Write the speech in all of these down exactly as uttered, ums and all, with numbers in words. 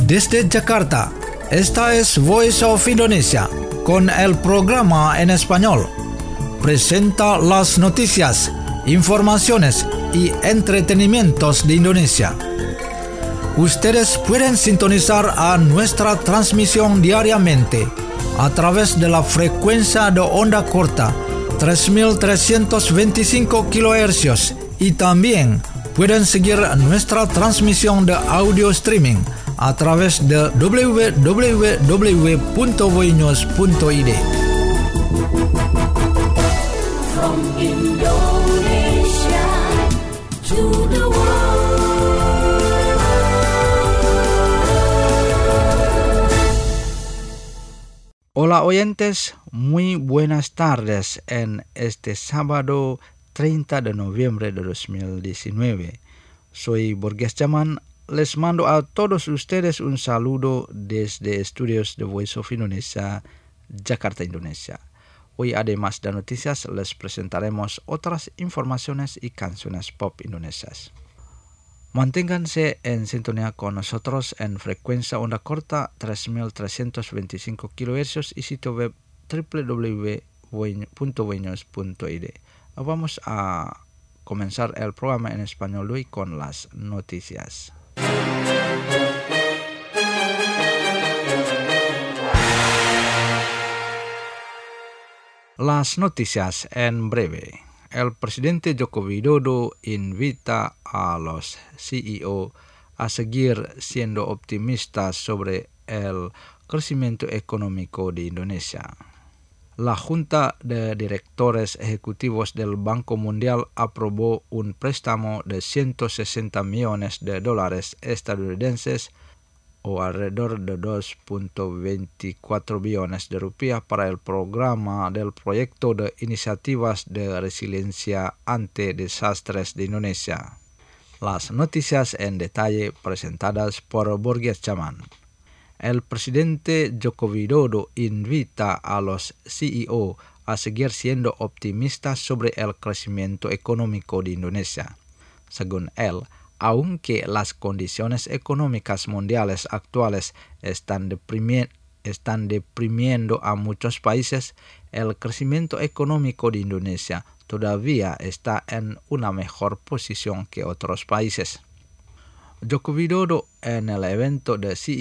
Desde Jakarta, esta es Voice of Indonesia, con el programa en español. Presenta las noticias, informaciones y entretenimientos de Indonesia. Ustedes pueden sintonizar a nuestra transmisión diariamente a través de la frecuencia de onda corta tres mil trescientos veinticinco kilohercios y también pueden seguir nuestra transmisión de audio streaming a través de w w w punto voinews punto i d. From Indonesia to the world. Hola oyentes, muy buenas tardes en este sábado treinta de noviembre de dos mil diecinueve. Soy Borges Chaman, les mando a todos ustedes un saludo desde estudios de Voice of Indonesia, Jakarta, Indonesia. Hoy además de noticias les presentaremos otras informaciones y canciones pop indonesias. Manténganse en sintonía con nosotros en frecuencia onda corta tres mil trescientos veinticinco kilohercios y sitio web w w w punto voinews punto i d. Vamos a comenzar el programa en español hoy con las noticias. Las noticias en breve. El presidente Joko Widodo invita a los C E O a seguir siendo optimistas sobre el crecimiento económico de Indonesia. La Junta de Directores Ejecutivos del Banco Mundial aprobó un préstamo de ciento sesenta millones de dólares estadounidenses o alrededor de dos punto veinticuatro billones de rupias para el programa del Proyecto de Iniciativas de Resiliencia ante Desastres de Indonesia. Las noticias en detalle presentadas por Borges Chaman. El presidente Joko Widodo invita a los C E O a seguir siendo optimistas sobre el crecimiento económico de Indonesia. Según él, aunque las condiciones económicas mundiales actuales están, deprimi- están deprimiendo a muchos países, el crecimiento económico de Indonesia todavía está en una mejor posición que otros países. Joko Widodo en el evento de C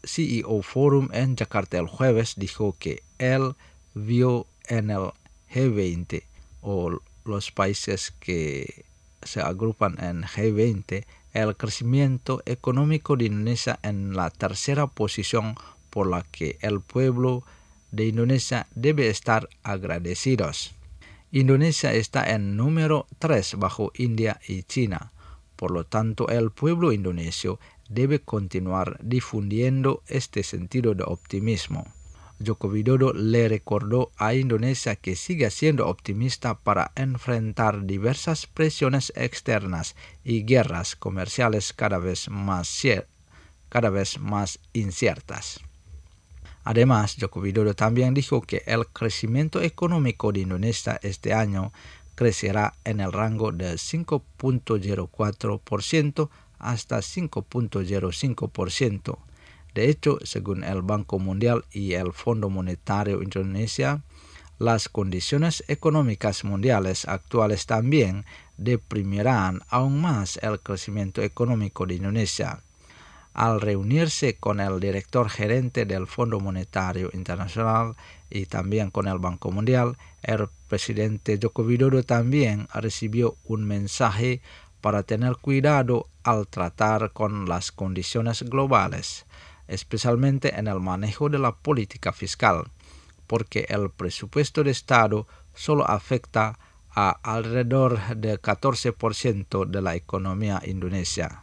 E O Forum en Jakarta el jueves dijo que él vio en el G veinte o los países que se agrupan en G veinte el crecimiento económico de Indonesia en la tercera posición, por la que el pueblo de Indonesia debe estar agradecidos. Indonesia está en número tres bajo India y China. Por lo tanto, el pueblo indonesio debe continuar difundiendo este sentido de optimismo. Joko Widodo le recordó a Indonesia que sigue siendo optimista para enfrentar diversas presiones externas y guerras comerciales cada vez más, cada vez más inciertas. Además, Joko Widodo también dijo que el crecimiento económico de Indonesia este año crecerá en el rango de cinco punto cero cuatro por ciento hasta cinco punto cero cinco por ciento. De hecho, según el Banco Mundial y el Fondo Monetario Indonesia, las condiciones económicas mundiales actuales también deprimirán aún más el crecimiento económico de Indonesia. Al reunirse con el director gerente del Fondo Monetario Internacional y también con el Banco Mundial, el presidente Joko Widodo también recibió un mensaje para tener cuidado al tratar con las condiciones globales, especialmente en el manejo de la política fiscal, porque el presupuesto de Estado solo afecta a alrededor del catorce por ciento de la economía indonesia.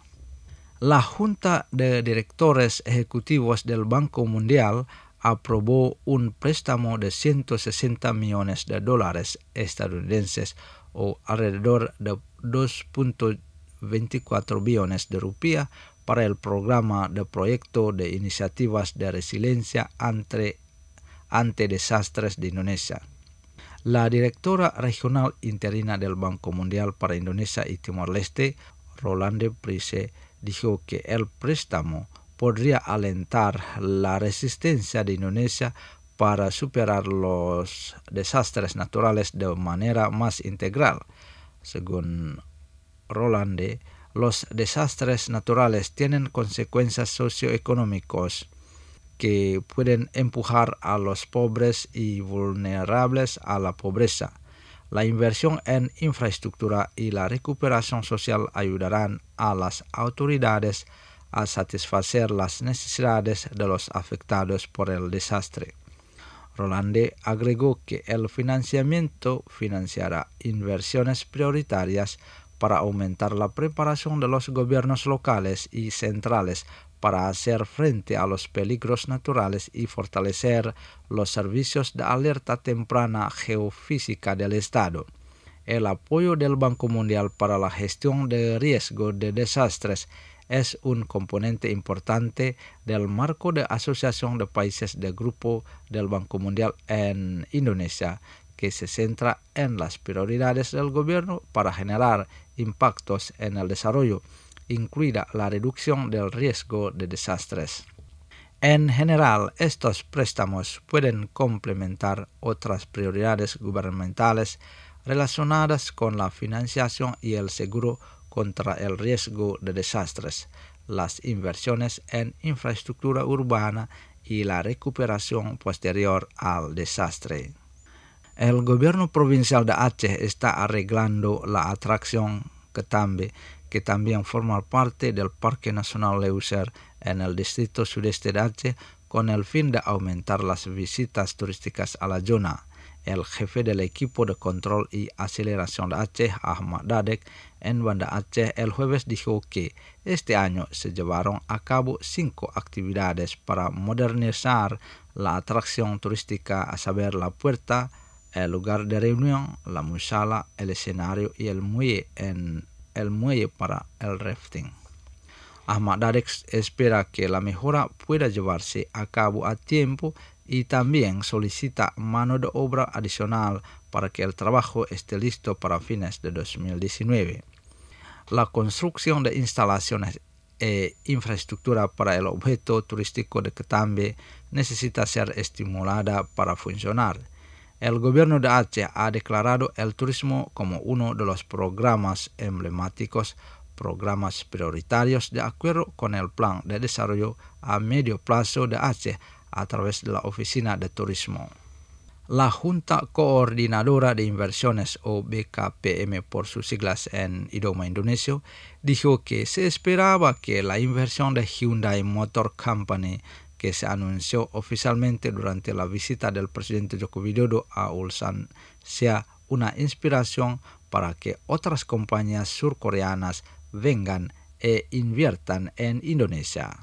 La Junta de Directores Ejecutivos del Banco Mundial aprobó un préstamo de ciento sesenta millones de dólares estadounidenses o alrededor de dos punto veinticuatro billones de rupias para el programa de Proyecto de Iniciativas de Resiliencia ante, ante Desastres de Indonesia. La directora regional interina del Banco Mundial para Indonesia y Timor Leste, Rolande Prise, dijo que el préstamo podría alentar la resistencia de Indonesia para superar los desastres naturales de manera más integral. Según Rolande, los desastres naturales tienen consecuencias socioeconómicas que pueden empujar a los pobres y vulnerables a la pobreza. La inversión en infraestructura y la recuperación social ayudarán a las autoridades a satisfacer las necesidades de los afectados por el desastre. Rolande agregó que el financiamiento financiará inversiones prioritarias para aumentar la preparación de los gobiernos locales y centrales para hacer frente a los peligros naturales y fortalecer los servicios de alerta temprana geofísica del Estado. El apoyo del Banco Mundial para la gestión de riesgo de desastres es un componente importante del marco de asociación de países del Grupo del Banco Mundial en Indonesia, que se centra en las prioridades del gobierno para generar impactos en el desarrollo, incluida la reducción del riesgo de desastres. En general, estos préstamos pueden complementar otras prioridades gubernamentales relacionadas con la financiación y el seguro contra el riesgo de desastres, las inversiones en infraestructura urbana y la recuperación posterior al desastre. El gobierno provincial de Aceh está arreglando la atracción Ketambe, que también forma parte del Parque Nacional Leuser en el distrito sudeste de Aceh, con el fin de aumentar las visitas turísticas a la zona. El jefe del equipo de control y aceleración de Aceh, Ahmad Dadek, en Banda Aceh el jueves dijo que este año se llevaron a cabo cinco actividades para modernizar la atracción turística, a saber la puerta, el lugar de reunión, la musala, el escenario y el muelle, en el muelle para el rafting. Ahmad Dadek espera que la mejora pueda llevarse a cabo a tiempo y también solicita mano de obra adicional para que el trabajo esté listo para fines de dos mil diecinueve. La construcción de instalaciones e infraestructura para el objeto turístico de Ketambe necesita ser estimulada para funcionar. El gobierno de Aceh ha declarado el turismo como uno de los programas emblemáticos, programas prioritarios de acuerdo con el Plan de Desarrollo a Medio Plazo de Aceh a través de la Oficina de Turismo. La Junta Coordinadora de Inversiones, o B K P M por sus siglas en idioma indonesio, dijo que se esperaba que la inversión de Hyundai Motor Company, que se anunció oficialmente durante la visita del presidente Joko Widodo a Ulsan, sea una inspiración para que otras compañías surcoreanas vengan e inviertan en Indonesia.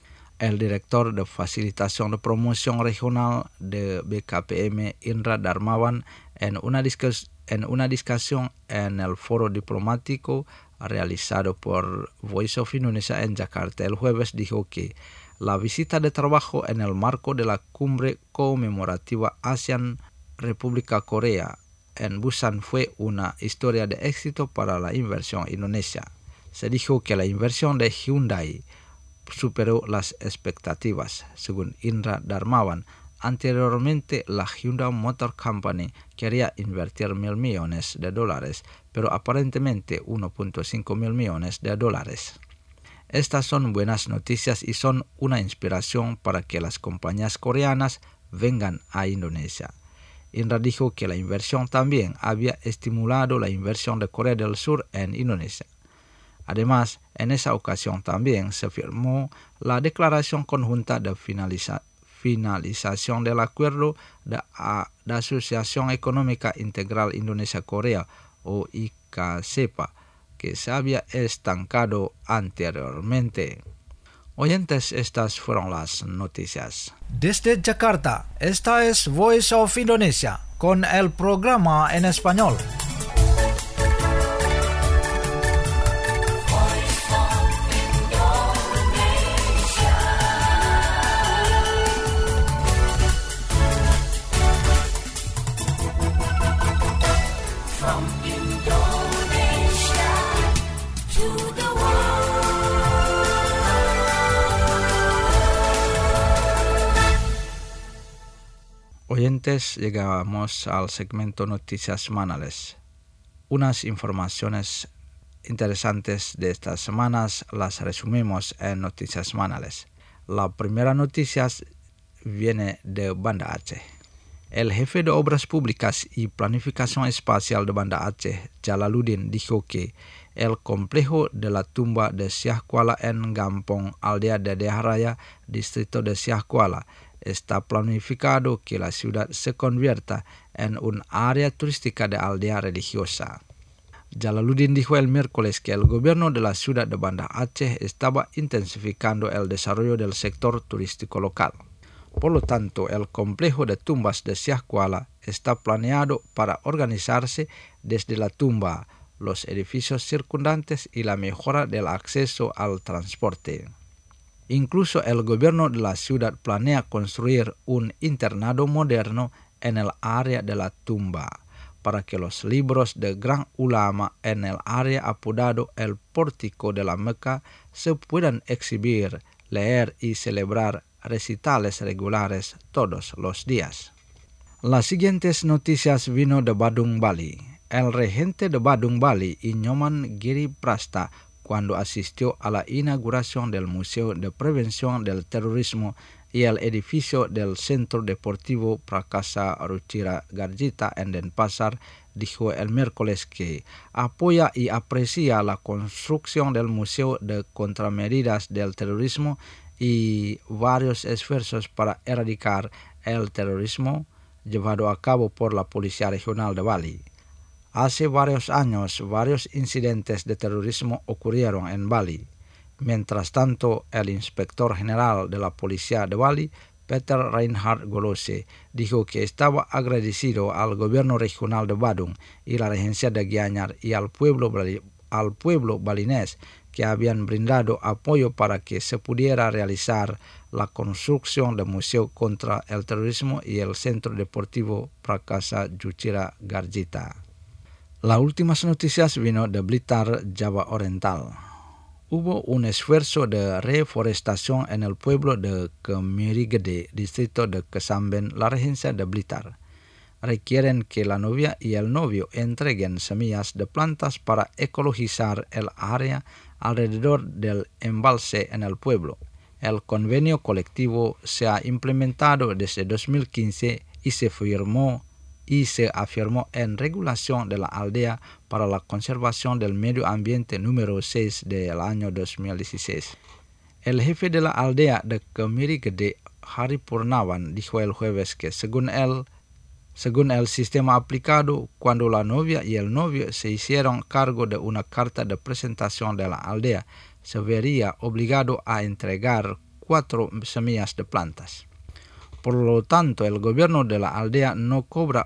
El director de Facilitación de Promoción Regional de B K P M, Indra Darmawan, en una, discus- en una discusión en el foro diplomático realizado por Voice of Indonesia en Jakarta el jueves, dijo que la visita de trabajo en el marco de la cumbre conmemorativa ASEAN-República Corea en Busan fue una historia de éxito para la inversión indonesia. Se dijo que la inversión de Hyundai superó las expectativas. Según Indra Darmawan, anteriormente la Hyundai Motor Company quería invertir mil millones de dólares, pero aparentemente uno punto cinco mil millones de dólares. Estas son buenas noticias y son una inspiración para que las compañías coreanas vengan a Indonesia. Indra dijo que la inversión también había estimulado la inversión de Corea del Sur en Indonesia. Además, en esa ocasión también se firmó la declaración conjunta de finaliza- finalización del acuerdo de, a, de Asociación Económica Integral Indonesia-Corea, o I K S E P A, que se había estancado anteriormente. Oyentes, estas fueron las noticias. Desde Jakarta, esta es Voice of Indonesia, con el programa en español. Oyentes, llegamos al segmento Noticias Semanales. Unas informaciones interesantes de estas semanas las resumimos en Noticias Semanales. La primera noticia viene de Banda Aceh. El jefe de Obras Públicas y Planificación Espacial de Banda Aceh, Jalaluddin, dijo que el complejo de la tumba de Siak Kuala en Gampong, aldea de Deharaya, distrito de Siak Kuala, está planificado que la ciudad se convierta en un área turística de aldea religiosa. Jalaluddin dijo el miércoles que el gobierno de la ciudad de Banda Aceh estaba intensificando el desarrollo del sector turístico local. Por lo tanto, el complejo de tumbas de Siak Kuala está planeado para organizarse desde la tumba, los edificios circundantes y la mejora del acceso al transporte. Incluso el gobierno de la ciudad planea construir un internado moderno en el área de la tumba, para que los libros de gran ulama en el área apodado el Pórtico de la Meca se puedan exhibir, leer y celebrar recitales regulares todos los días. Las siguientes noticias vino de Badung, Bali. El regente de Badung, Bali, Inyoman Giri Prasta, cuando asistió a la inauguración del Museo de Prevención del Terrorismo y el edificio del Centro Deportivo Prakasa Ruchira Garjita en Denpasar, dijo el miércoles que apoya y aprecia la construcción del Museo de Contramedidas del Terrorismo y varios esfuerzos para erradicar el terrorismo llevado a cabo por la Policía Regional de Bali. Hace varios años, varios incidentes de terrorismo ocurrieron en Bali. Mientras tanto, el inspector general de la Policía de Bali, Peter Reinhard Golose, dijo que estaba agradecido al gobierno regional de Badung y la regencia de Gianyar y al pueblo, al pueblo balinés que habían brindado apoyo para que se pudiera realizar la construcción del Museo contra el Terrorismo y el Centro Deportivo Prakasa Ruchira Garjita. Las últimas noticias vino de Blitar, Java Oriental. Hubo un esfuerzo de reforestación en el pueblo de Kemirigede, distrito de Kesamben, la regencia de Blitar. Requieren que la novia y el novio entreguen semillas de plantas para ecologizar el área alrededor del embalse en el pueblo. El convenio colectivo se ha implementado desde dos mil quince y se firmó y se afirmó en Regulación de la Aldea para la Conservación del Medio Ambiente número seis del año dos mil dieciséis. El jefe de la aldea de Kemirigede, Hari Purnawan, dijo el jueves que según él, según el sistema aplicado, cuando la novia y el novio se hicieron cargo de una carta de presentación de la aldea, se vería obligado a entregar cuatro semillas de plantas. Por lo tanto, el gobierno de la aldea no cobra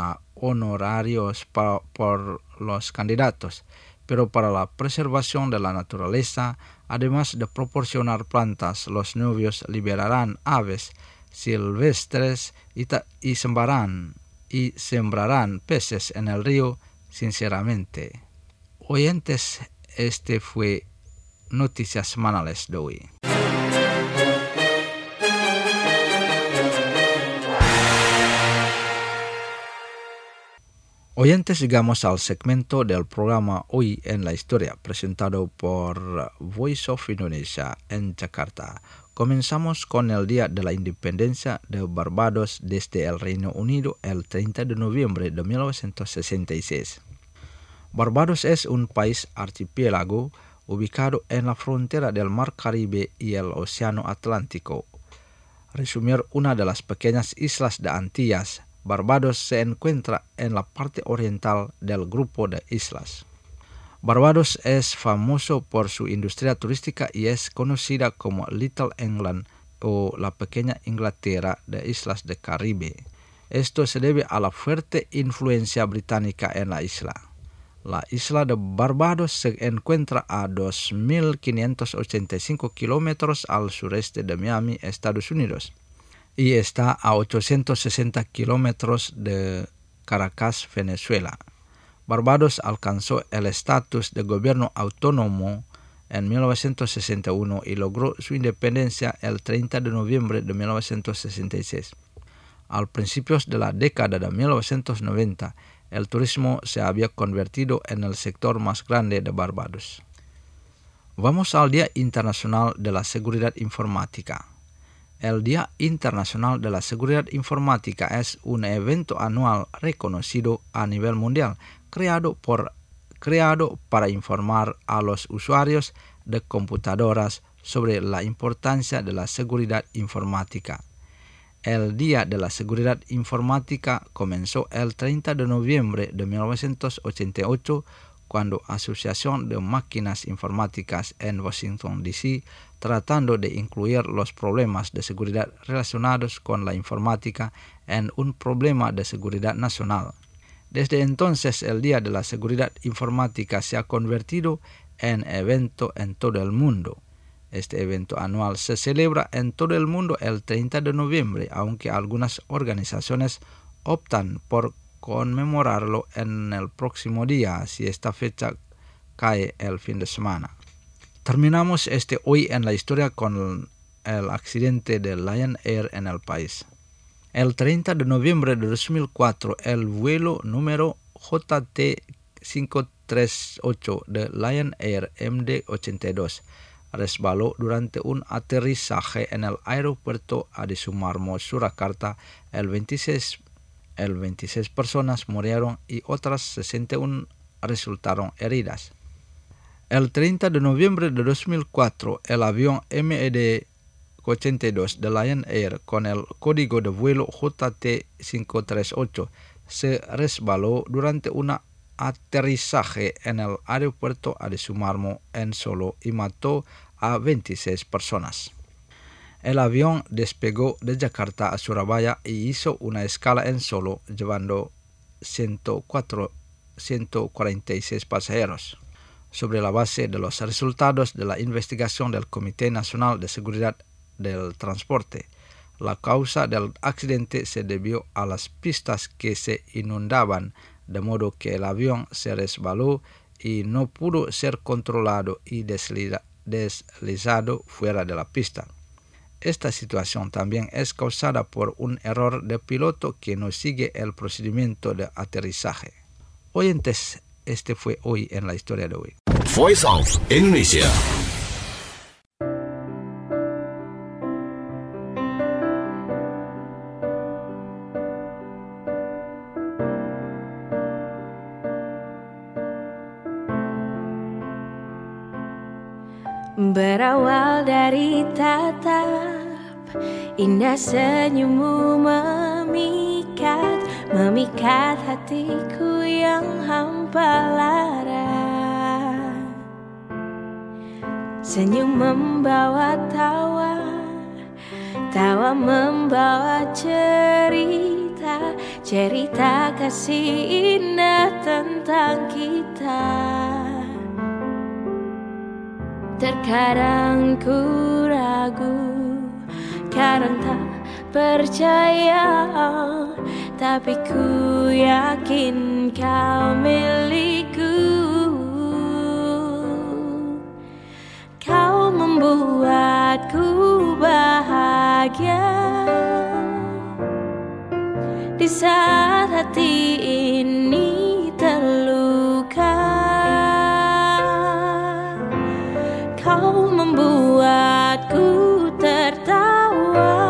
honorarios pa, por los candidatos, pero para la preservación de la naturaleza, además de proporcionar plantas, los novios liberarán aves silvestres y, ta, y, sembrarán, y sembrarán peces en el río sinceramente. Oyentes, este fue Noticias Semanales de hoy. Oyentes, llegamos al segmento del programa Hoy en la Historia, presentado por Voice of Indonesia en Jakarta. Comenzamos con el Día de la Independencia de Barbados desde el Reino Unido el treinta de noviembre de mil novecientos sesenta y seis. Barbados es un país archipiélago ubicado en la frontera del Mar Caribe y el Océano Atlántico. Resumir una de las pequeñas islas de Antillas, Barbados se encuentra en la parte oriental del grupo de islas. Barbados es famoso por su industria turística y es conocida como Little England o la pequeña Inglaterra de islas del Caribe. Esto se debe a la fuerte influencia británica en la isla. La isla de Barbados se encuentra a dos mil quinientos ochenta y cinco kilómetros al sureste de Miami, Estados Unidos, y está a ochocientos sesenta kilómetros de Caracas, Venezuela. Barbados alcanzó el estatus de gobierno autónomo en mil novecientos sesenta y uno y logró su independencia el treinta de noviembre de mil novecientos sesenta y seis. Al principios de la década de mil novecientos noventa, el turismo se había convertido en el sector más grande de Barbados. Vamos al Día Internacional de la Seguridad Informática. El Día Internacional de la Seguridad Informática es un evento anual reconocido a nivel mundial, creado, por, creado para informar a los usuarios de computadoras sobre la importancia de la seguridad informática. El Día de la Seguridad Informática comenzó el treinta de noviembre de mil novecientos ochenta y ocho, cuando Asociación de Máquinas Informáticas en Washington, D C, tratando de incluir los problemas de seguridad relacionados con la informática en un problema de seguridad nacional. Desde entonces, el Día de la Seguridad Informática se ha convertido en evento en todo el mundo. Este evento anual se celebra en todo el mundo el treinta de noviembre, aunque algunas organizaciones optan por conmemorarlo en el próximo día si esta fecha cae el fin de semana. Terminamos este hoy en la historia con el accidente de Lion Air en el país. El treinta de noviembre de dos mil cuatro, el vuelo número J T cinco tres ocho de Lion Air M D ochenta y dos resbaló durante un aterrizaje en el aeropuerto Adi Sumarmo, Surakarta. El veintiséis, el veintiséis personas murieron y otras sesenta y uno resultaron heridas. El treinta de noviembre de dos mil cuatro, el avión M D ochenta y dos de Lion Air con el código de vuelo J T cinco tres ocho se resbaló durante un aterrizaje en el aeropuerto Adi Sumarmo en Solo y mató a veintiséis personas. El avión despegó de Yakarta a Surabaya y hizo una escala en Solo, llevando ciento cuatro, ciento cuarenta y seis pasajeros. Sobre la base de los resultados de la investigación del Comité Nacional de Seguridad del Transporte, la causa del accidente se debió a las pistas que se inundaban, de modo que el avión se resbaló y no pudo ser controlado y desliza, deslizado fuera de la pista. Esta situación también es causada por un error de piloto que no sigue el procedimiento de aterrizaje. Oyentes, este fue hoy en la historia de hoy. Voice of Indonesia. Berawal dari tatap indah senyummu memikat, memikat hatiku yang hampa lara. Senyum membawa tawa, tawa membawa cerita, cerita kasih indah tentang kita. Terkadang ku ragu, kadang tak percaya, tapi ku yakin kau milikku. Kau membuatku bahagia di saat hati ini terluka. Kau membuatku tertawa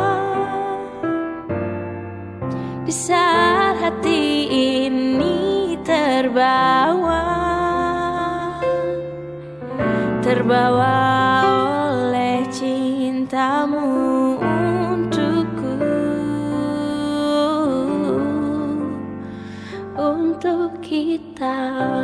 di saat hati ini terbawa, terbawa oleh cintamu untukku, untuk kita.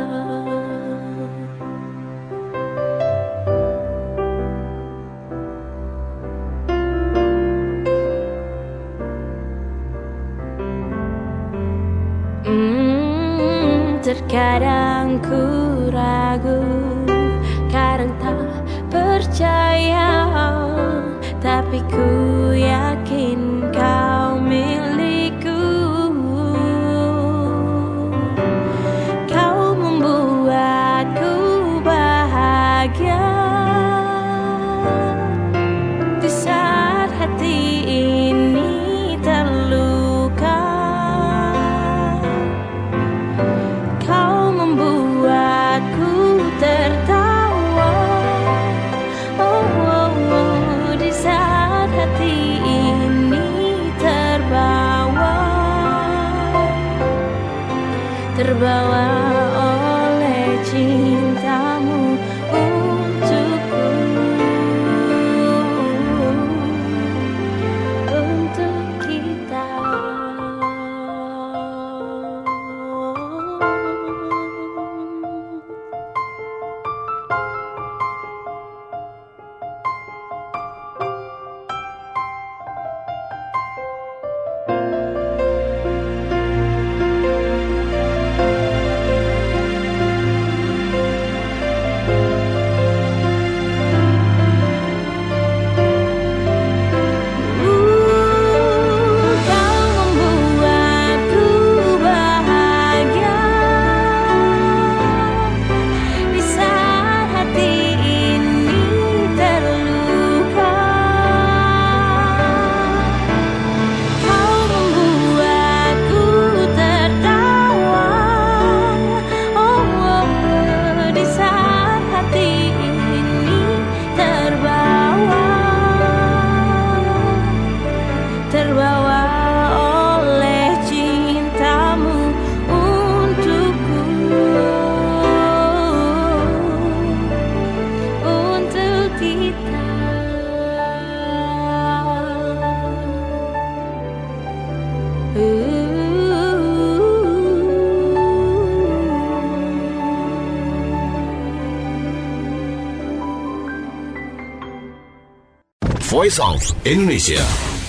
Terkadang ku ragu, kadang tak percaya, tapi ku yakin kau milikku. Kau membuatku bahagia di saat hati ini terluka. terbawa oleh cintamu untukku, untuk kita. Voice of Indonesia.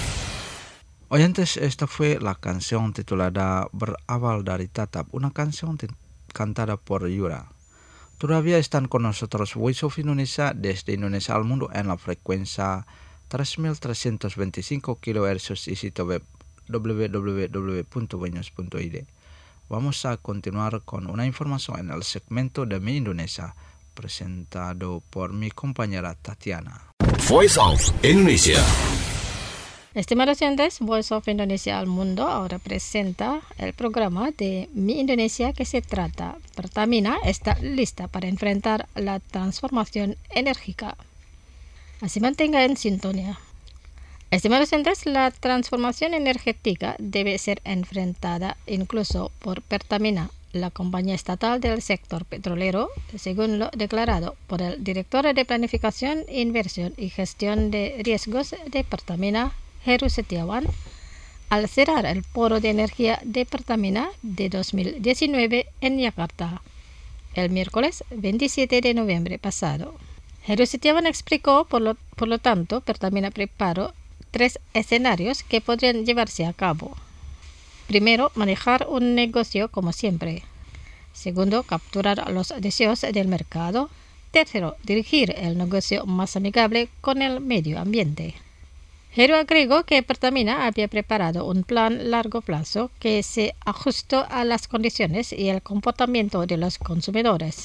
Oyentes, esta fue la canción titulada Berawal dari Tatap, una canción t- cantada por Yura. Todavía están con nosotros Voice of Indonesia desde Indonesia al mundo en la frecuencia tres mil trescientos veinticinco kilohercios y sitio web doble u doble u doble u punto buenos punto i d. Vamos a continuar con una información en el segmento de Mi Indonesia, presentado por mi compañera Tatiana. Voice of Indonesia. Estimados oyentes, Voice of Indonesia al Mundo ahora presenta el programa de Mi Indonesia, que se trata: Pertamina está lista para enfrentar la transformación enérgica. Así mantenga en sintonía. Estimados oyentes, la transformación energética debe ser enfrentada incluso por Pertamina, la compañía estatal del sector petrolero, según lo declarado por el director de Planificación, Inversión y Gestión de Riesgos de Pertamina, Heru Setiawan, al cerrar el Foro de Energía de Pertamina de dos mil diecinueve en Yakarta, el miércoles veintisiete de noviembre pasado. Heru Setiawan explicó, por lo, por lo tanto, Pertamina preparó tres escenarios que podrían llevarse a cabo. Primero, manejar un negocio como siempre. Segundo, capturar los deseos del mercado. Tercero, dirigir el negocio más amigable con el medio ambiente. Heru agregó que Pertamina había preparado un plan a largo plazo que se ajustó a las condiciones y el comportamiento de los consumidores.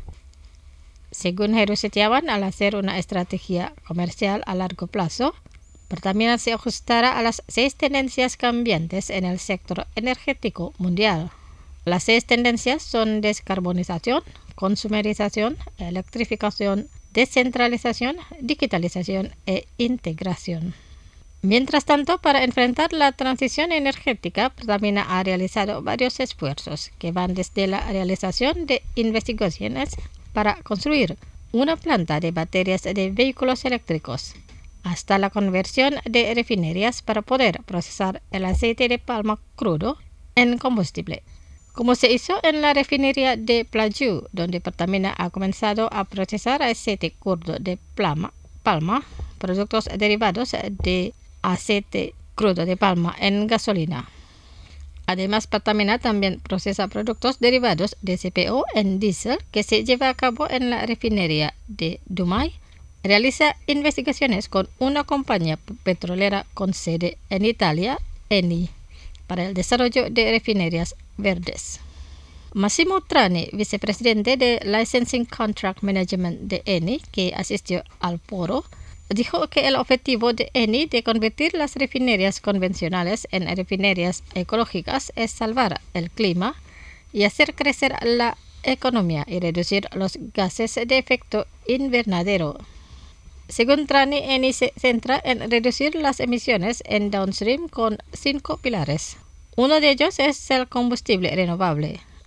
Según Heru Setiawan, al hacer una estrategia comercial a largo plazo, Pertamina se ajustará a las seis tendencias cambiantes en el sector energético mundial. Las seis tendencias son descarbonización, consumerización, electrificación, descentralización, digitalización e integración. Mientras tanto, para enfrentar la transición energética, Pertamina ha realizado varios esfuerzos que van desde la realización de investigaciones para construir una planta de baterías de vehículos eléctricos, hasta la conversión de refinerías para poder procesar el aceite de palma crudo en combustible, como se hizo en la refinería de Plaju, donde Pertamina ha comenzado a procesar aceite crudo de palma, palma, productos derivados de aceite crudo de palma en gasolina. Además, Pertamina también procesa productos derivados de C P O en diésel, que se lleva a cabo en la refinería de Dumai. Realiza investigaciones con una compañía petrolera con sede en Italia, Eni, para el desarrollo de refinerías verdes. Massimo Trani, vicepresidente de Licensing Contract Management de Eni, que asistió al foro, dijo que el objetivo de Eni de convertir las refinerías convencionales en refinerías ecológicas es salvar el clima y hacer crecer la economía y reducir los gases de efecto invernadero. Según Trani, Eni se centra en reducir las emisiones en downstream con cinco pilares. Uno de ellos es el combustible renovable.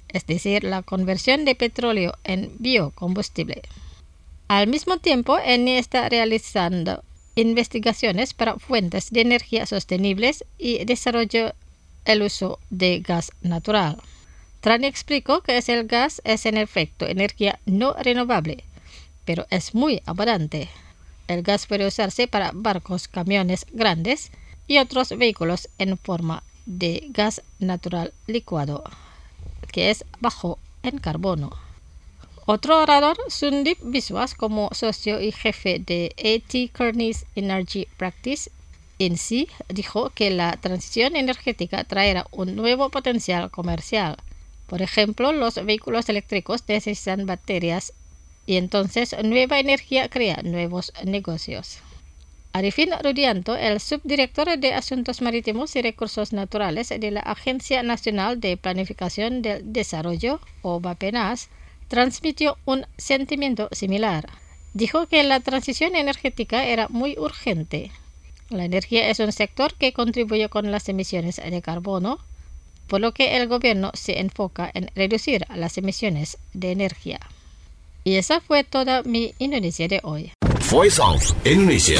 es decir, la conversión de petróleo en biocombustible. Al mismo tiempo, Eni está realizando investigaciones para fuentes de energía sostenibles y desarrollo el uso de gas natural. Trani explicó que es el gas es en efecto energía no renovable, pero es muy abundante. El gas puede usarse para barcos, camiones grandes y otros vehículos en forma de gas natural licuado, que es bajo en carbono. Otro orador, Sundip Biswas, como socio y jefe de A T Kearney's Energy Practice, I N S I, dijo que la transición energética traerá un nuevo potencial comercial. Por ejemplo, los vehículos eléctricos necesitan baterías y entonces nueva energía crea nuevos negocios. Arifin Rudianto, el subdirector de Asuntos Marítimos y Recursos Naturales de la Agencia Nacional de Planificación del Desarrollo, o BAPENAS, transmitió un sentimiento similar. Dijo que la transición energética era muy urgente. La energía es un sector que contribuye con las emisiones de carbono, por lo que el gobierno se enfoca en reducir las emisiones de energía. Y esa fue toda mi Indonesia de hoy. Voice of Indonesia.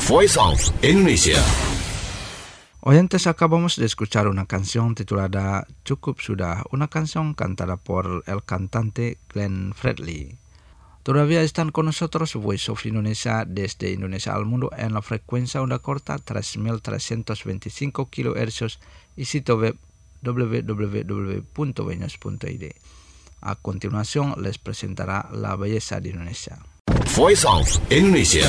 Voice of Indonesia. Oyentes, acabamos de escuchar una canción titulada Cukup Sudah, una canción cantada por el cantante Glenn Fredly. Todavía están con nosotros Voice of Indonesia desde Indonesia al mundo en la frecuencia onda corta tres mil trescientos veinticinco kilohercios y sitio web w w w punto wenews punto i d. A continuación les presentará La Belleza de Indonesia. Voice of Indonesia.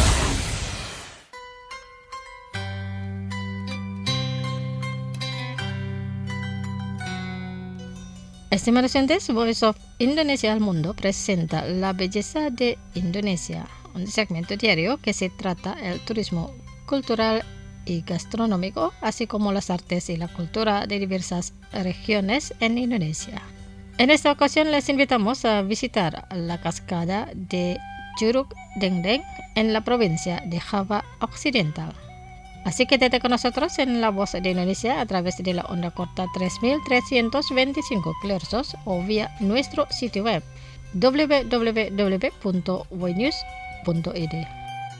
Estimados oyentes, Voice of Indonesia al Mundo presenta La Belleza de Indonesia, un segmento diario que se trata el turismo cultural y gastronómico, así como las artes y la cultura de diversas regiones en Indonesia. En esta ocasión les invitamos a visitar la cascada de Curug Dengdeng en la provincia de Java Occidental. Así que quédate con nosotros en La Voz de Indonesia a través de la onda corta tres mil trescientos veinticinco kilohercios o vía nuestro sitio web w w w punto wenews punto i d.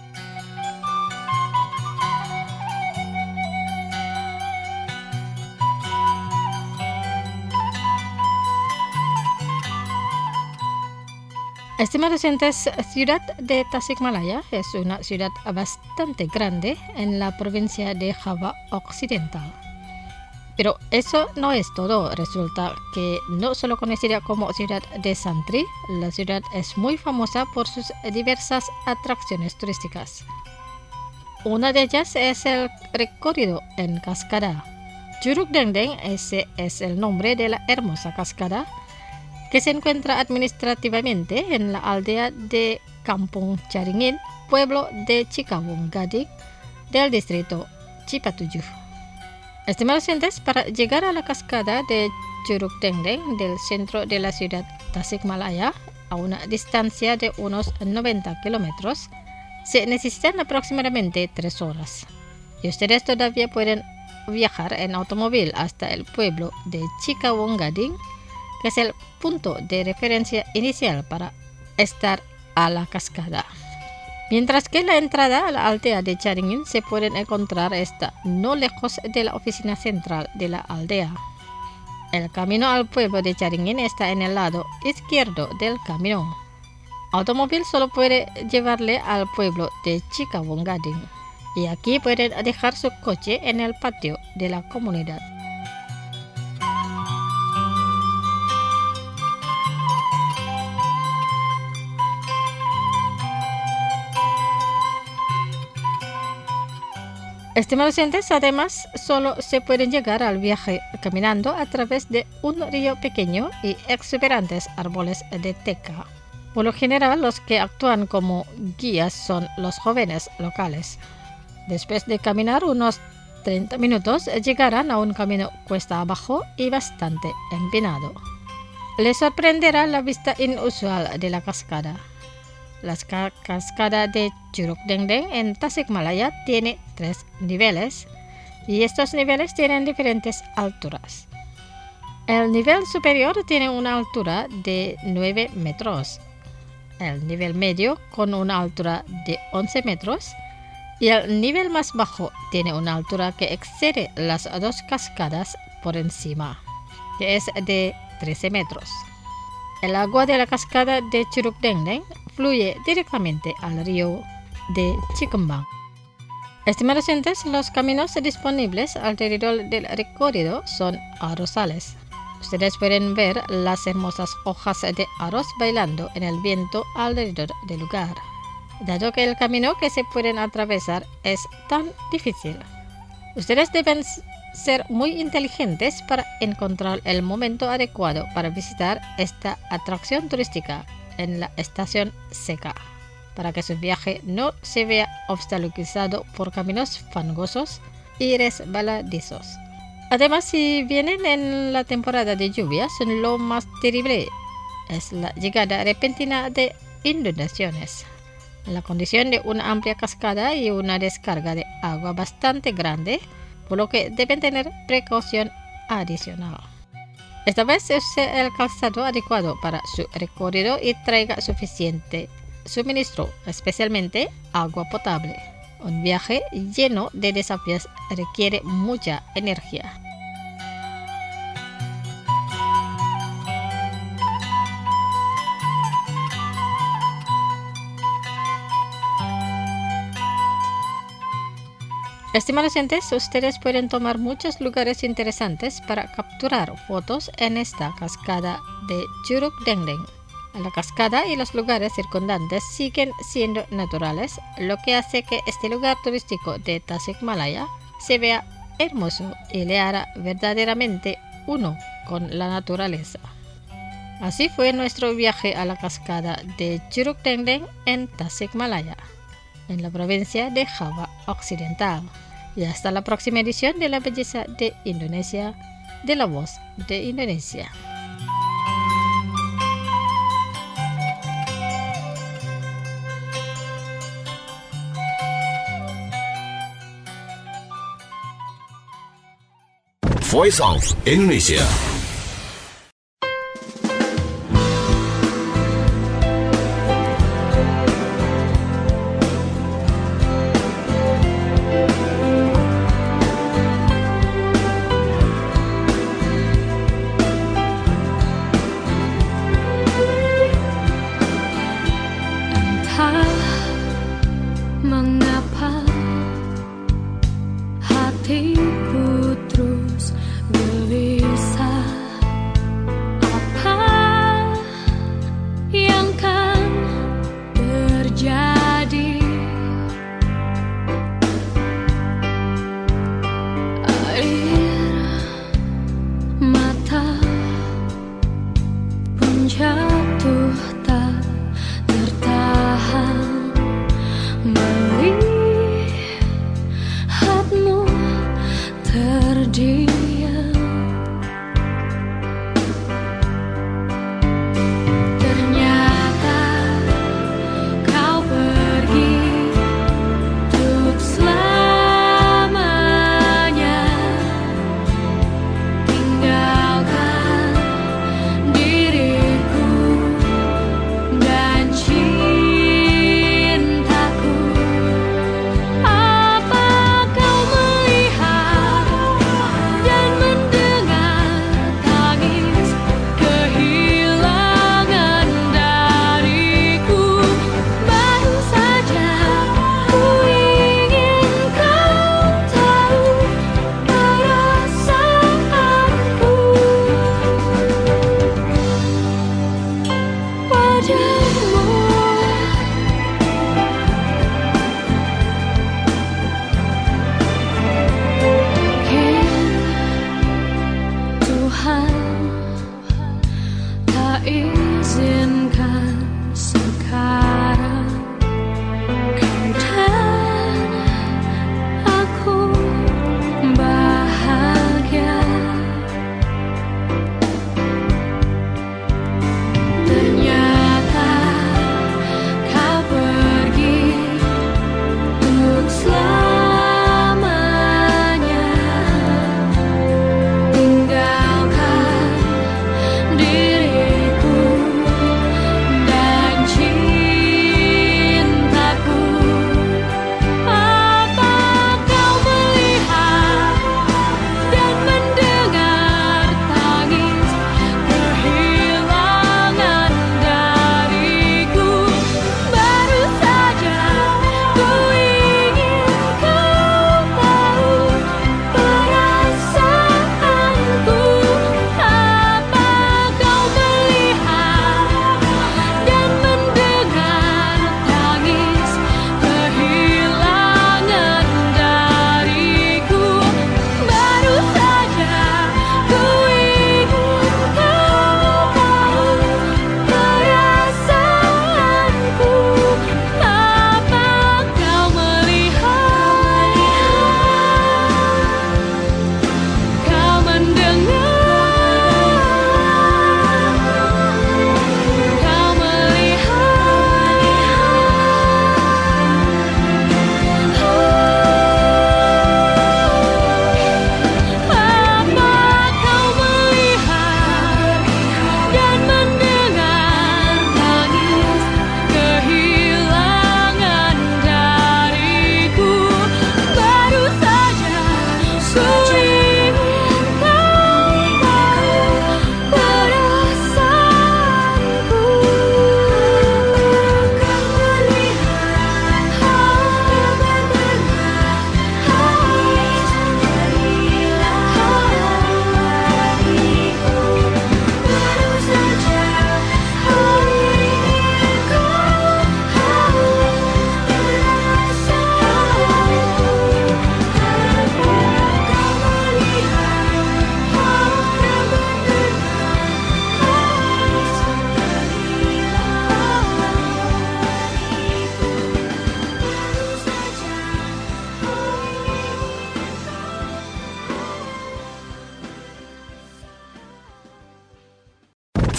Estimados oyentes, ciudad de Tasikmalaya es una ciudad bastante grande en la provincia de Java Occidental. Pero eso no es todo. Resulta que no solo conocida como ciudad de Santri, la ciudad es muy famosa por sus diversas atracciones turísticas. Una de ellas es el recorrido en cascada. Curug Dengdeng, ese es el nombre de la hermosa cascada, que se encuentra administrativamente en la aldea de Kampung Caringin, pueblo de Cikawung Gading, del distrito Cipatujah. Estimados oyentes, para llegar a la cascada de Curug Dengdeng del centro de la ciudad Tasikmalaya, a una distancia de unos noventa kilómetros, se necesitan aproximadamente tres horas. Y ustedes todavía pueden viajar en automóvil hasta el pueblo de Cikawung Gading, que es el punto de referencia inicial para estar a la cascada. Mientras que la entrada a la aldea de Caringin se pueden encontrar está no lejos de la oficina central de la aldea. El camino al pueblo de Caringin está en el lado izquierdo del camino. Automóvil solo puede llevarle al pueblo de Cikawung Gading, y aquí pueden dejar su coche en el patio de la comunidad. Estimados oyentes, además, solo se pueden llegar al viaje caminando a través de un río pequeño y exuberantes árboles de teca. Por lo general, los que actúan como guías son los jóvenes locales. Después de caminar unos treinta minutos, llegarán a un camino cuesta abajo y bastante empinado. Les sorprenderá la vista inusual de la cascada. La cascada de Curug Dengdeng en Tasikmalaya tiene tres niveles y estos niveles tienen diferentes alturas. El nivel superior tiene una altura de nueve metros, el nivel medio con una altura de once metros y el nivel más bajo tiene una altura que excede las dos cascadas por encima, que es de trece metros. El agua de la cascada de Curug Dengdeng fluye directamente al río de Cikembang. Estimados oyentes, los caminos disponibles alrededor del recorrido son arrozales. Ustedes pueden ver las hermosas hojas de arroz bailando en el viento alrededor del lugar. Dado que el camino que se pueden atravesar es tan difícil, ustedes deben ser muy inteligentes para encontrar el momento adecuado para visitar esta atracción turística en la estación seca, para que su viaje no se vea obstaculizado por caminos fangosos y resbaladizos. Además, si vienen en la temporada de lluvias, lo más terrible es la llegada repentina de inundaciones. La condición de una amplia cascada y una descarga de agua bastante grande, por lo que deben tener precaución adicional. Esta vez use el calzado adecuado para su recorrido y traiga suficiente suministro, especialmente agua potable. Un viaje lleno de desafíos requiere mucha energía. Estimados oyentes, ustedes pueden tomar muchos lugares interesantes para capturar fotos en esta cascada de Curug Dengdeng. La cascada y los lugares circundantes siguen siendo naturales, lo que hace que este lugar turístico de Tasikmalaya se vea hermoso y le hará verdaderamente uno con la naturaleza. Así fue nuestro viaje a la cascada de Curug Dengdeng en Tasikmalaya, en la provincia de Java Occidental. Y hasta la próxima edición de La Belleza de Indonesia, de La Voz de Indonesia. Voice of Indonesia. Mengapa hatiku terus gelisah? Apa yang kan terjadi? Air mata pun jatuh tak tertahan. Melihatmu terdiam, ternyata kau ber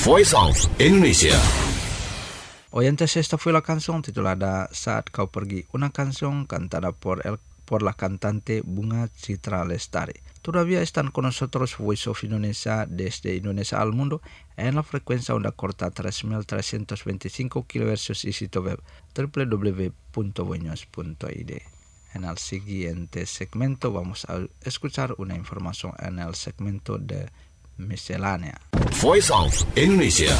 Voice of Indonesia. Oyentes, esta fue la canción titulada Saat Kau Pergi, una canción cantada por, el, por la cantante Bunga Citra Lestari. Todavía están con nosotros Voice of Indonesia desde Indonesia al mundo en la frecuencia onda corta tres mil trescientos veinticinco kilohertz y sitio web doble u doble u doble u punto buenos punto i d. En el siguiente segmento vamos a escuchar una información en el segmento de miscelánea. Voice of Indonesia.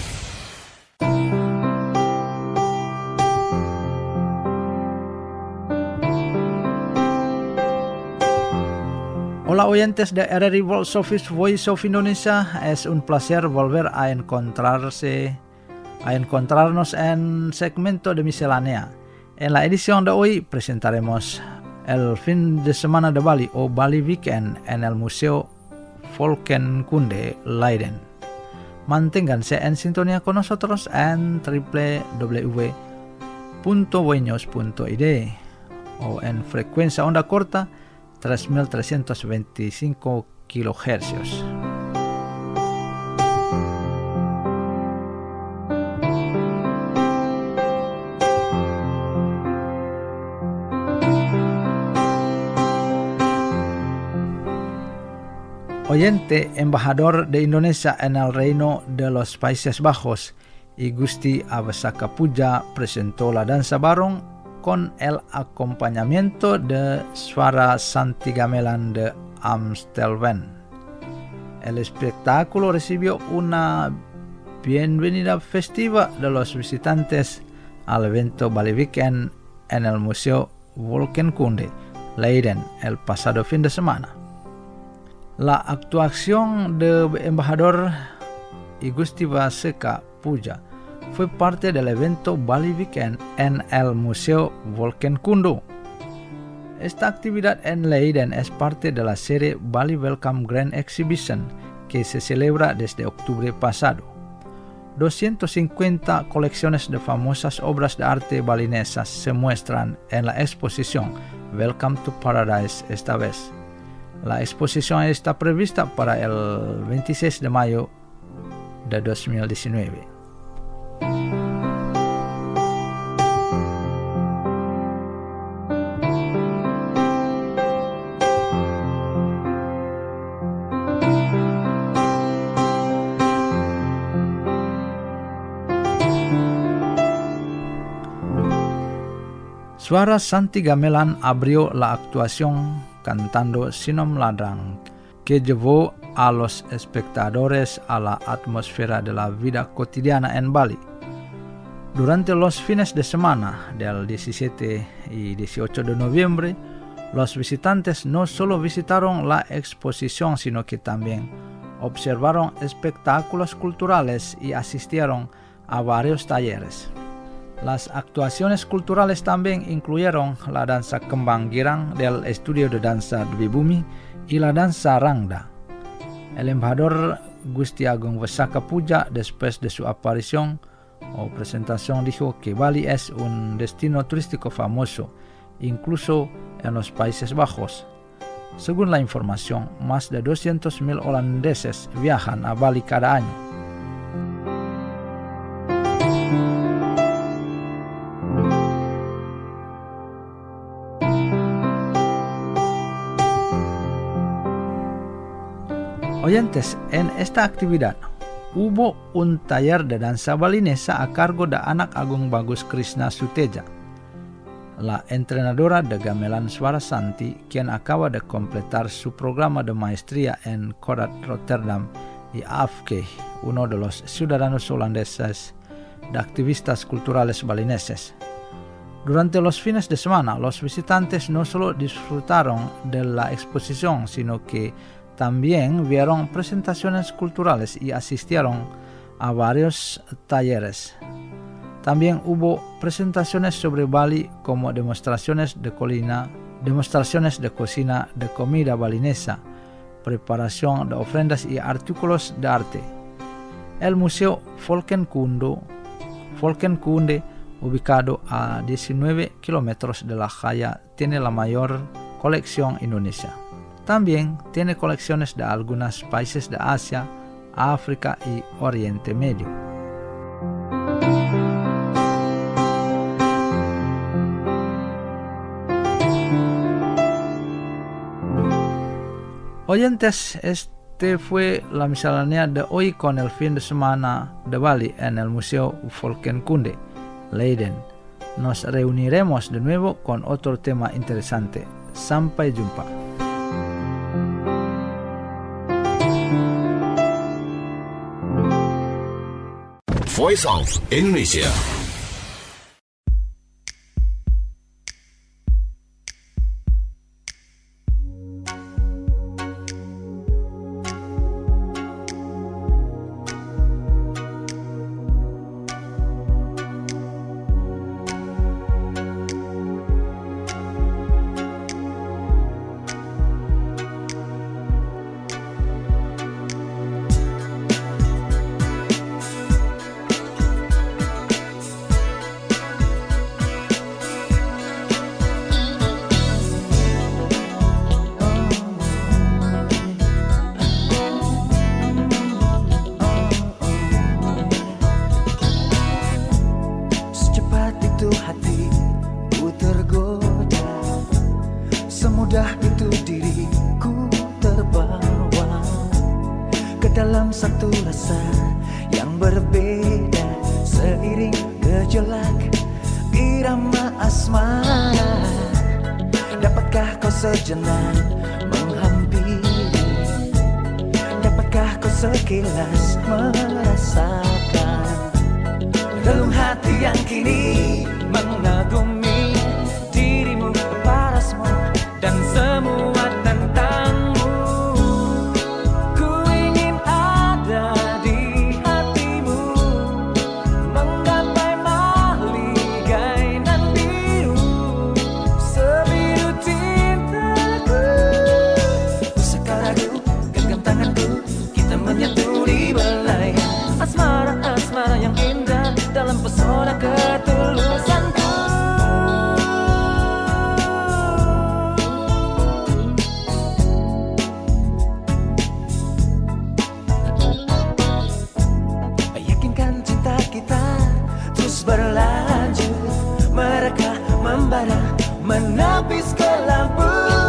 Hola oyentes de R R I World Service Voice of Indonesia, es un placer volver a encontrarse, a encontrarnos en segmento de miscelánea. En la edición de hoy presentaremos el fin de semana de Bali o Bali Weekend en el Museo Volkenkunde Leiden. Manténganse en sintonía con nosotros en doble u doble u doble u punto buenos punto i d o en frecuencia onda corta tres mil trescientos veinticinco kilohercios. Oyente, embajador de Indonesia en el Reino de los Países Bajos, Igusti Abesaka Puja presentó la danza barong con el acompañamiento de Suara Santi Gamelan de Amstelveen. El espectáculo recibió una bienvenida festiva de los visitantes al evento Bali Weekend en el Museo Volkenkunde Leiden el pasado fin de semana. La actuación del embajador Igusti Abesaka Puja fue parte del evento Bali Weekend en el Museo Volkenkunde. Esta actividad en Leiden es parte de la serie Bali Welcome Grand Exhibition que se celebra desde octubre pasado. doscientas cincuenta colecciones de famosas obras de arte balinesas se muestran en la exposición Welcome to Paradise esta vez. La exposición está prevista para el veintiséis de mayo de dos mil diecinueve. Suara Santi Gamelan abrió la actuación cantando Sinom Ladang, que llevó a los espectadores a la atmósfera de la vida cotidiana en Bali. Durante los fines de semana del diecisiete y dieciocho de noviembre, los visitantes no solo visitaron la exposición, sino que también observaron espectáculos culturales y asistieron a varios talleres. Las actuaciones culturales también incluyeron la danza kembang girang del estudio de danza Dwi Bumi y la danza Rangda. El embajador Gusti Agung Abesaka Puja, después de su aparición o presentación, dijo que Bali es un destino turístico famoso, incluso en los Países Bajos. Según la información, más de doscientos mil holandeses viajan a Bali cada año. Oyentes, en esta actividad hubo un taller de danza balinesa a cargo de Anak Agung Bagus Krishna Suteja, la entrenadora de gamelan Suara Santi, quien acaba de completar su programa de maestría en Korat Rotterdam y A F K, uno de los ciudadanos holandeses de activistas culturales balineses. Durante los fines de semana, los visitantes no solo disfrutaron de la exposición, sino que también vieron presentaciones culturales y asistieron a varios talleres. También hubo presentaciones sobre Bali como demostraciones de cocina, demostraciones de cocina de comida balinesa, preparación de ofrendas y artículos de arte. El Museo Volkenkunde, Volkenkunde, ubicado a diecinueve kilómetros de La Haya, tiene la mayor colección Indonesia. También tiene colecciones de algunos países de Asia, Afrika y Oriente Medio. Oyentes, este fue la miscelánea de hoy con el fin de semana de Bali en el Museo Volkenkunde, Leiden. Nos reuniremos de nuevo con otro tema interesante. Sampai jumpa. Voice of Indonesia. dalam satu rasa yang berbeda, seiring gejolak irama asmara. Dapatkah kau sejenak menghampiri? Dapatkah kau sekilas merasakan relung hati yang kini mengagumi dirimu, parasmu dan semua tentangmu? Ku ingin ada di hatimu, menggapai mahligai nan biru, sebiru cintaku. Sekarang genggam tanganku, kita menyatu di belai asmara-asmara yang indah dalam pesona ketulusanku. Yakinkan cinta kita terus berlanjut, mereka membara menapis ke lampu.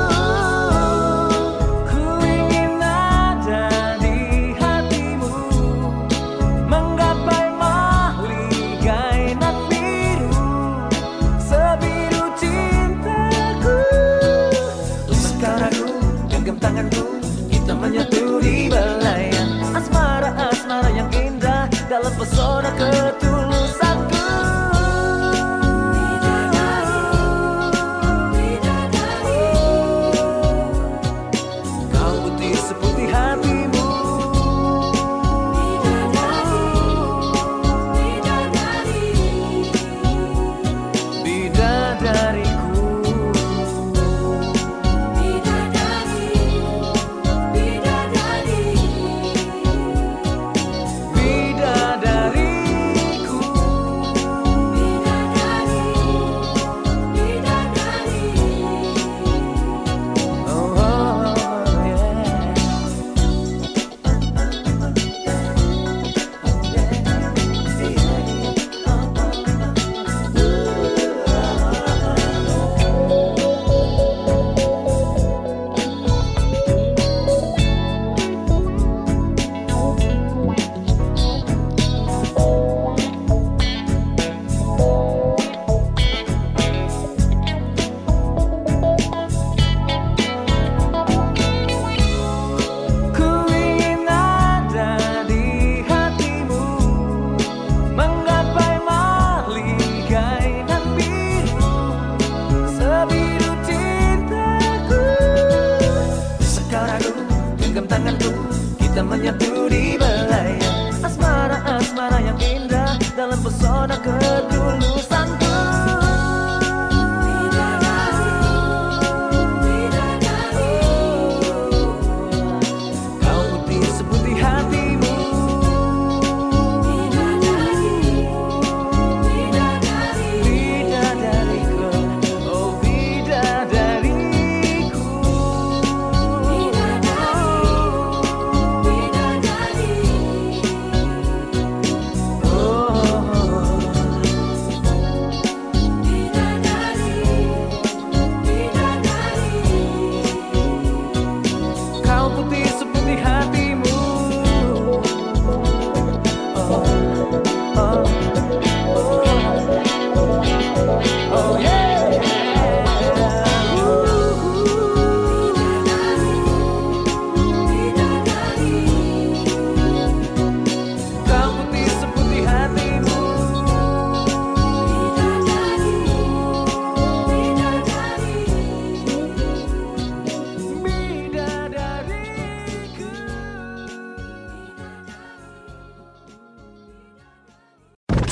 Ku ingin ada di hatimu, menggapai mahligai nan biru, sebiru cintaku. Sekarang ku genggam tanganku, kita menyatu di belayan asmara-asmara yang indah dalam pesona ketulusanku. Kau putih seputih hatimu, bidadariku. Bidadariku, oh, oh, yeah. Ku ingin ada di hatimu, menggapai mahligai nan biru, sebiru cintaku. Sekarang ku genggam tanganku, kita menyatu di belayan asmara-asmara yang indah dalam pesona ketulusanku. Kau putih seputih hatimu, bidadariku, oh bidadariku.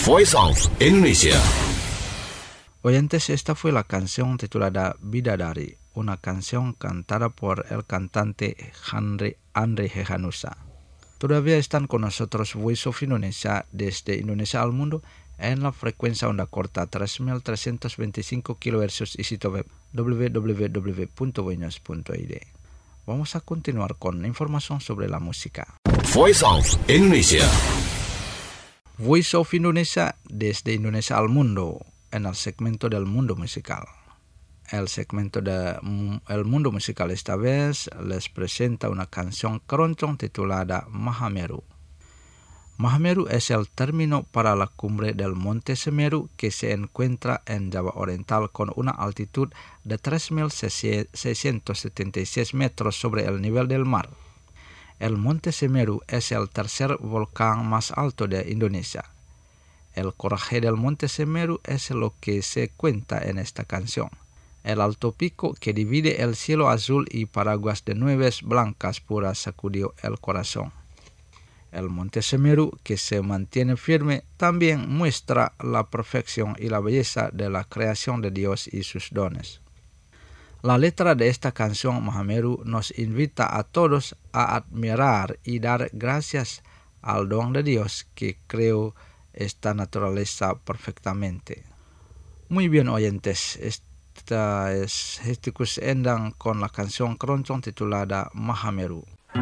Voice of Indonesia. Oyentes, esta fue la canción titulada Bidadari, una canción cantada por el cantante Andre, Andre Hehanussa. Todavía están con nosotros Voice of Indonesia desde Indonesia al mundo en la frecuencia onda corta tres mil trescientos veinticinco kilohercios y sitio web w w w punto voinos punto i d. Vamos a continuar con información sobre la música. Voice of Indonesia. Voice of Indonesia desde Indonesia al mundo en el segmento del mundo musical. El segmento del mundo musical esta vez les presenta una canción keroncong titulada Mahameru. Mahameru es el término para la cumbre del Monte Semeru que se encuentra en Java Oriental con una altitud de tres mil seiscientos setenta y seis metros sobre el nivel del mar. El Monte Semeru es el tercer volcán más alto de Indonesia. El coraje del Monte Semeru es lo que se cuenta en esta canción. El alto pico que divide el cielo azul y paraguas de nubes blancas puras sacudió el corazón. El Monte Semeru, que se mantiene firme, también muestra la perfección y la belleza de la creación de Dios y sus dones. La letra de esta canción Mahameru nos invita a todos a admirar y dar gracias al don de Dios que creó esta naturaleza perfectamente. Muy bien, oyentes, esta es Hestikus Endang con la canción keroncong titulada Mahameru.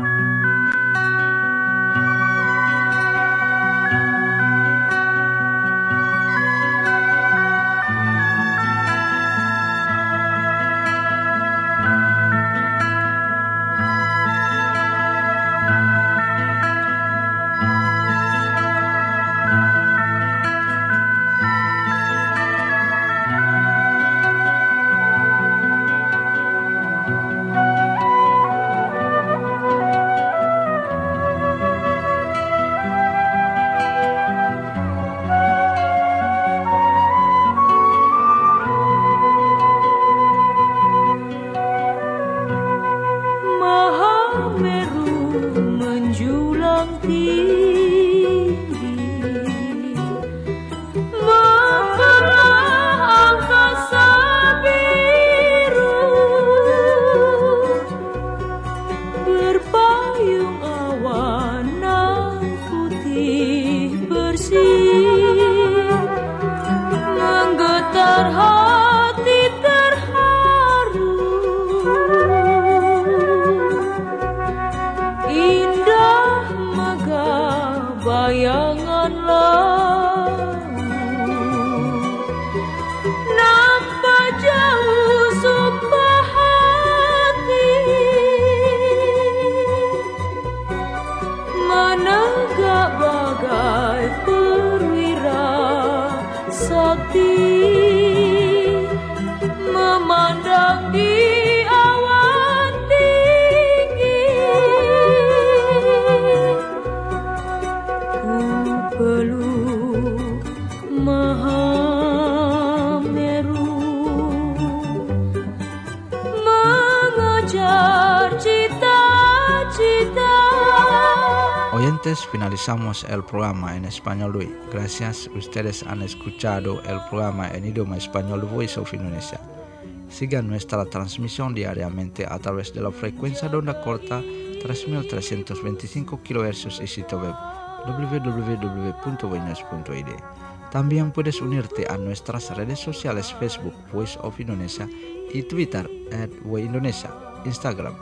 Oyentes, finalizamos el programa en español hoy. Gracias, ustedes han escuchado el programa en idioma español Voice of Indonesia. Sigan nuestra transmisión diariamente a través de la frecuencia de onda corta tres mil trescientos veinticinco kilohercios y sitio web w w w punto voinos punto i d. También puedes unirte a nuestras redes sociales Facebook Voice of Indonesia y Twitter at voindonesia, Instagram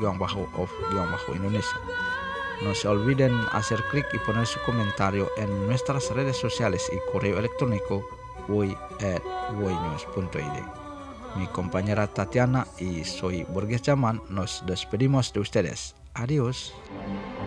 voice-of-indonesia. No se olviden hacer clic y poner su comentario en nuestras redes sociales y correo electrónico voi at voinos punto i d. Mi compañera Tatiana y soy Borges Jaman nos despedimos de ustedes. Adiós.